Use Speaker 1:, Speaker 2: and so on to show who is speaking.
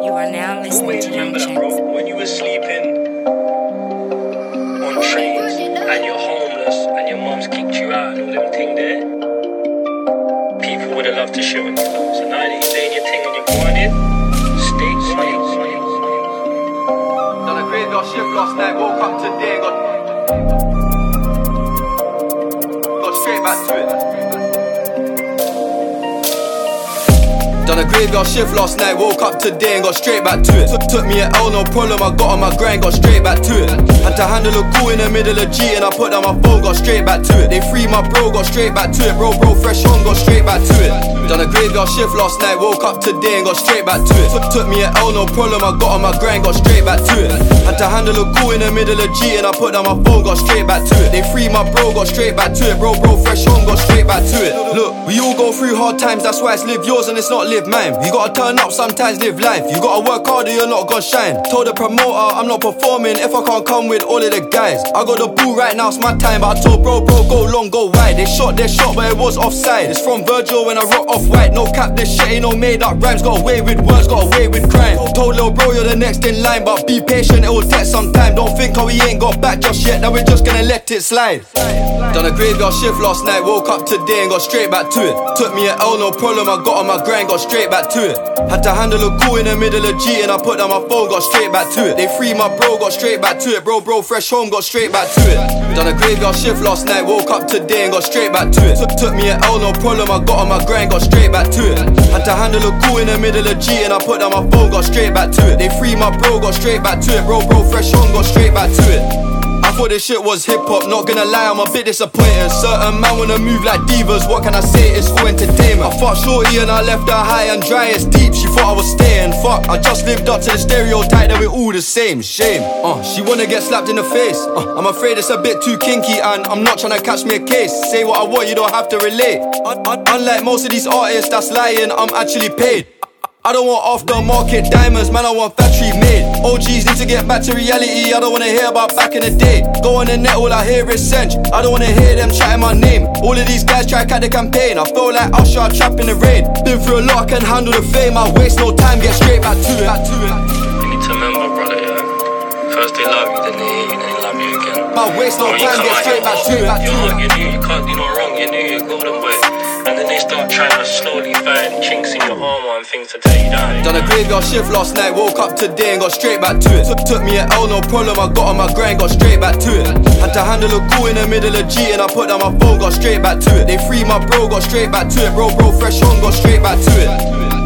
Speaker 1: You are now listening to Young Chance.
Speaker 2: Bro, when you were sleeping on trains and you're homeless and your mum's kicked you out and all them thing there, people would have loved to shit on you. So now that you're doing your thing and you're going in, stay quiet.
Speaker 3: Done a graveyard shift last night, woke up today, got straight back to it. Done a graveyard shift last night, woke up today and got straight back to it. Took me an L, no problem, I got on my grind, got straight back to it. Had to handle a coup in the middle of G and I put down my phone, got straight back to it. They free my bro, got straight back to it. Bro, fresh home, got straight back to it. Done a graveyard shift last night, woke up today and got straight back to it. Took me an L, no problem, I got on my grind, got straight back to it. Had to handle a coup in the middle of G and I put down my phone, got straight back to it. They free my bro, got straight back to it. Bro, fresh home, got straight back to it. Look, we all go through hard times, that's why it's live yours and it's not live mine. You gotta turn up sometimes, live life. You gotta work harder, you're not gonna shine. Told the promoter I'm not performing if I can't come with all of the guys. I got the ball right now, it's my time. But I told bro, go long, go wide. They shot their shot, but it was offside. It's from Virgil when I rock off white. No cap, this shit ain't no made up rhymes. Got away with words, got away with crime. Told little bro, you're the next in line, but be patient, it will take some time. Don't think how we ain't got back just yet, now we're just gonna let it slide. Done a graveyard shift last night, woke up today and got straight back to it. Took me an L, no problem, I got on my grind, got straight back to it. Had to handle a coup in the middle of G and I put down my phone, got straight back to it. They free my bro, got straight back to it. Bro, fresh home, got straight back to it. Done a graveyard shift last night, woke up today and got straight back to it. Took me an L, no problem, I got on my grind, got straight back to it. Had to handle a coup in the middle of G and I put down my phone, got straight back to it. They free my bro, got straight back to it. Bro, fresh home, got straight back to it. I thought this shit was hip-hop, not gonna lie, I'm a bit disappointed. Certain man wanna move like divas, what can I say, it's for entertainment. I fucked shorty and I left her high and dry, it's deep, she thought I was staying. Fuck, I just lived up to the stereotype that we're all the same, shame. She wanna get slapped in the face, I'm afraid it's a bit too kinky and I'm not tryna catch me a case. Say what I want, you don't have to relate. Unlike most of these artists that's lying, I'm actually paid. I don't want aftermarket diamonds, man, I want factory made. OGs need to get back to reality, I don't wanna hear about back in the day. Go on the net, all I hear is Sench, I don't wanna hear them chatting my name. All of these guys try to cut the campaign, I feel like Usher, I trap in the rain. Been through a lot, I can handle the fame, I waste no time, get straight back to it.
Speaker 2: You need to remember, brother, yeah. First they love you, then they hate you, then they love you again.
Speaker 3: My waste no time, get straight back to it.
Speaker 2: You knew you can't do no wrong, you knew you're golden boy. And then they start trying to slowly find chinks in your armor and things to take you down.
Speaker 3: Done a graveyard shift last night, woke up today and got straight back to it. Took me an L, no problem, I got on my grind, got straight back to it. Had to handle a coup in the middle of G and I put down my phone, got straight back to it. They free my bro, got straight back to it. Bro, fresh home, got straight back to it.